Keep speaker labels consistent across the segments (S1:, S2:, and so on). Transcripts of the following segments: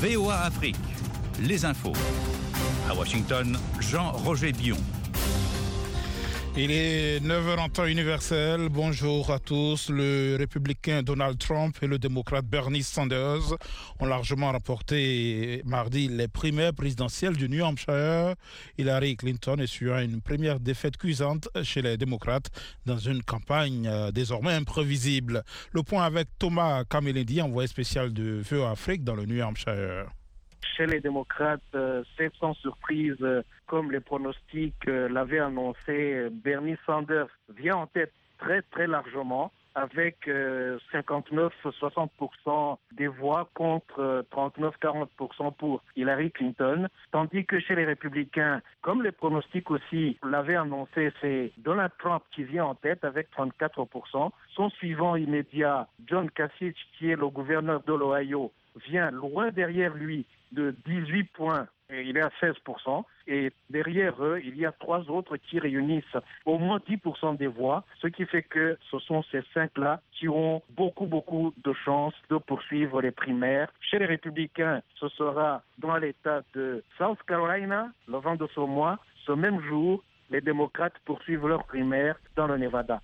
S1: VOA Afrique, les infos. À Washington, Jean-Roger Bion.
S2: Il est 9h en temps universel. Bonjour à tous. Le républicain Donald Trump et le démocrate Bernie Sanders ont largement remporté mardi les primaires présidentielles du New Hampshire. Hillary Clinton essuyant une première défaite cuisante chez les démocrates dans une campagne désormais imprévisible. Le point avec Thomas Kamelendi, envoyé spécial de VOA Afrique dans le New Hampshire.
S3: Chez les démocrates, c'est sans surprise, comme les pronostics l'avaient annoncé, Bernie Sanders vient en tête très très largement avec 59-60% des voix contre 39-40% pour Hillary Clinton, tandis que chez les républicains, comme les pronostics aussi l'avaient annoncé, c'est Donald Trump qui vient en tête avec 34%. Son suivant immédiat, John Kasich, qui est le gouverneur de l'Ohio, vient loin derrière lui de 18 points, et il est à 16%, et derrière eux, il y a trois autres qui réunissent au moins 10% des voix, ce qui fait que ce sont ces cinq-là qui ont beaucoup de chances de poursuivre les primaires. Chez les républicains, ce sera dans l'État de South Carolina, le 20 de ce mois. Ce même jour, les démocrates poursuivent leurs primaires dans le Nevada.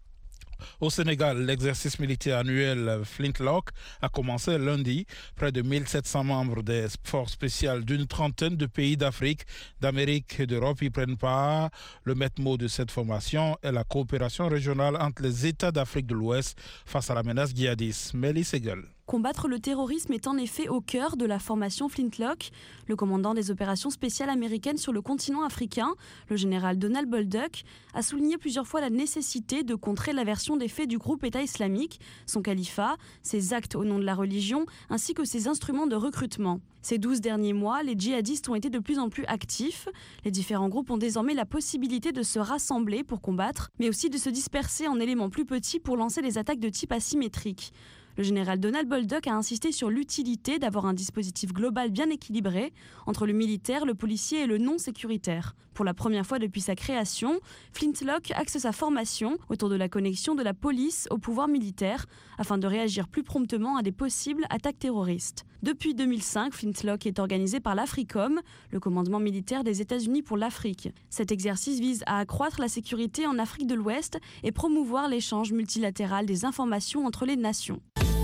S2: Au Sénégal, l'exercice militaire annuel Flintlock a commencé lundi. Près de 1700 membres des forces spéciales d'une trentaine de pays d'Afrique, d'Amérique et d'Europe y prennent part. Le maître mot de cette formation est la coopération régionale entre les États d'Afrique de l'Ouest face à la menace djihadiste. Mélie Segel.
S4: Combattre le terrorisme est en effet au cœur de la formation Flintlock. Le commandant des opérations spéciales américaines sur le continent africain, le général Donald Bolduc, a souligné plusieurs fois la nécessité de contrer la version des faits du groupe État islamique, son califat, ses actes au nom de la religion, ainsi que ses instruments de recrutement. Ces 12 derniers mois, les djihadistes ont été de plus en plus actifs. Les différents groupes ont désormais la possibilité de se rassembler pour combattre, mais aussi de se disperser en éléments plus petits pour lancer des attaques de type asymétrique. Le général Donald Bolduc a insisté sur l'utilité d'avoir un dispositif global bien équilibré entre le militaire, le policier et le non sécuritaire. Pour la première fois depuis sa création, Flintlock axe sa formation autour de la connexion de la police au pouvoir militaire afin de réagir plus promptement à des possibles attaques terroristes. Depuis 2005, Flintlock est organisé par l'AFRICOM, le commandement militaire des États-Unis pour l'Afrique. Cet exercice vise à accroître la sécurité en Afrique de l'Ouest et promouvoir l'échange multilatéral des informations entre les nations.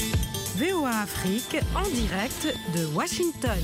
S5: VOA Afrique en direct de Washington.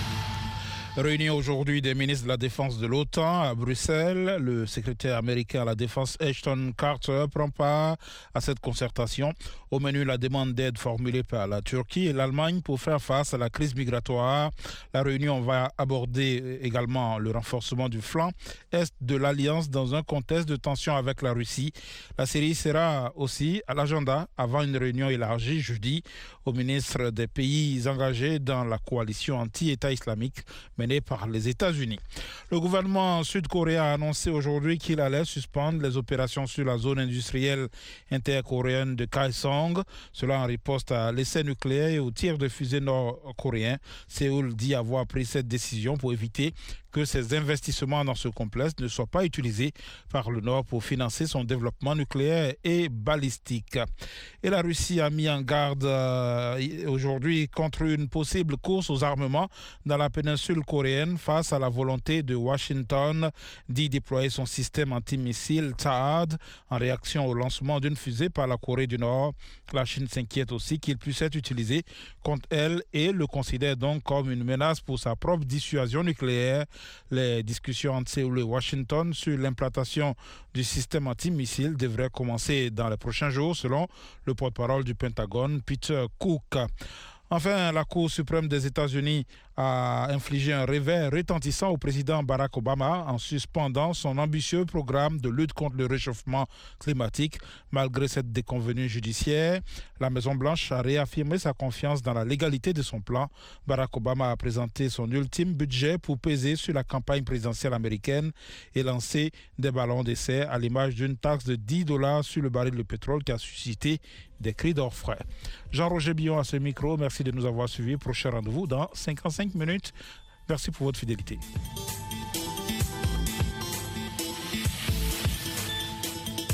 S2: Réunion aujourd'hui des ministres de la Défense de l'OTAN à Bruxelles. Le secrétaire américain à la Défense Ashton Carter prend part à cette concertation. Au menu, la demande d'aide formulée par la Turquie et l'Allemagne pour faire face à la crise migratoire. La réunion va aborder également le renforcement du flanc est de l'Alliance dans un contexte de tension avec la Russie. La série sera aussi à l'agenda avant une réunion élargie jeudi aux ministres des pays engagés dans la coalition anti-État islamique menée par les États-Unis. Le gouvernement sud-coréen a annoncé aujourd'hui qu'il allait suspendre les opérations sur la zone industrielle intercoréenne de Kaesong. Cela en riposte à l'essai nucléaire et au tir de fusée nord-coréen. Séoul dit avoir pris cette décision pour éviter que ces investissements dans ce complexe ne soient pas utilisés par le Nord pour financer son développement nucléaire et balistique. Et la Russie a mis en garde aujourd'hui contre une possible course aux armements dans la péninsule coréenne face à la volonté de Washington d'y déployer son système antimissile THAAD en réaction au lancement d'une fusée par la Corée du Nord. La Chine s'inquiète aussi qu'il puisse être utilisé contre elle et le considère donc comme une menace pour sa propre dissuasion nucléaire. Les discussions entre Séoul et Washington sur l'implantation du système antimissile devraient commencer dans les prochains jours, selon le porte-parole du Pentagone, Peter Cook. Enfin, la Cour suprême des États-Unis a infligé un revers retentissant au président Barack Obama en suspendant son ambitieux programme de lutte contre le réchauffement climatique. Malgré cette déconvenue judiciaire, la Maison-Blanche a réaffirmé sa confiance dans la légalité de son plan. Barack Obama a présenté son ultime budget pour peser sur la campagne présidentielle américaine et lancer des ballons d'essai à l'image d'une taxe de $10 sur le baril de pétrole qui a suscité des cris d'orfraie. Jean-Roger Bion à ce micro, merci de nous avoir suivis. Prochain rendez-vous dans 55 minutes. Merci pour votre fidélité.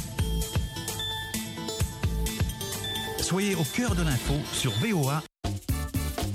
S1: Soyez au cœur de l'info sur VOA.